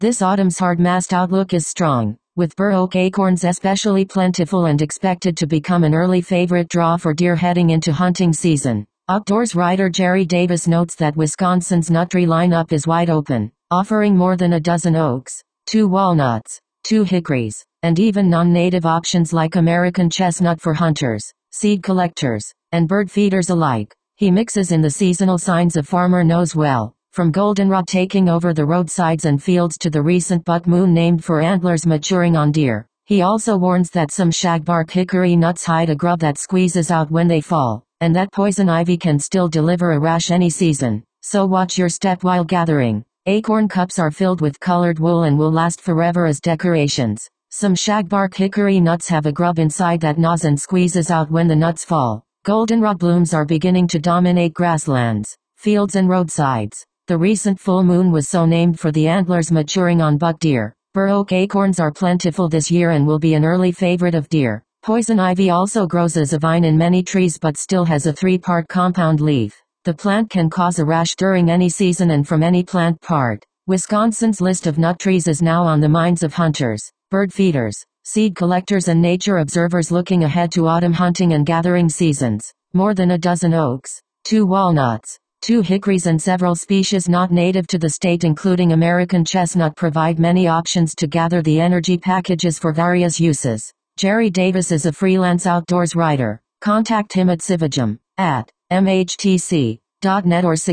This autumn's hard-mast outlook is strong, with bur oak acorns especially plentiful and expected to become an early favorite draw for deer heading into hunting season. Outdoors writer Jerry Davis notes that Wisconsin's nut tree lineup is wide open, offering more than a dozen oaks, 2 walnuts, 2 hickories, and even non-native options like American chestnut for hunters, seed collectors, and bird feeders alike. He mixes in the seasonal signs a farmer knows well, from goldenrod taking over the roadsides and fields to the recent buck moon named for antlers maturing on deer. He also warns that some shagbark hickory nuts hide a grub that squeezes out when they fall, and that poison ivy can still deliver a rash any season, so watch your step while gathering. Acorn cups are filled with colored wool and will last forever as decorations. Some shagbark hickory nuts have a grub inside that gnaws and squeezes out when the nuts fall. Goldenrod blooms are beginning to dominate grasslands, fields and roadsides. The recent full moon was so named for the antlers maturing on buck deer. Bur oak acorns are plentiful this year and will be an early favorite of deer. Poison ivy also grows as a vine in many trees but still has a 3-part compound leaf. The plant can cause a rash during any season and from any plant part. Wisconsin's list of nut trees is now on the minds of hunters, bird feeders, seed collectors and nature observers looking ahead to autumn hunting and gathering seasons. More than a dozen oaks, 2 walnuts, 2 hickories and several species not native to the state including American chestnut provide many options to gather the energy packages for various uses. Jerry Davis is a freelance outdoors writer. Contact him at civigem at mhtc.net or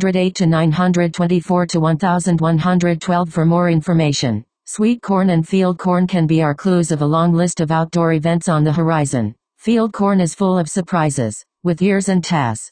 608-924-1112 for more information. Sweet corn and field corn can be our clues of a long list of outdoor events on the horizon. Field corn is full of surprises, with ears and tass,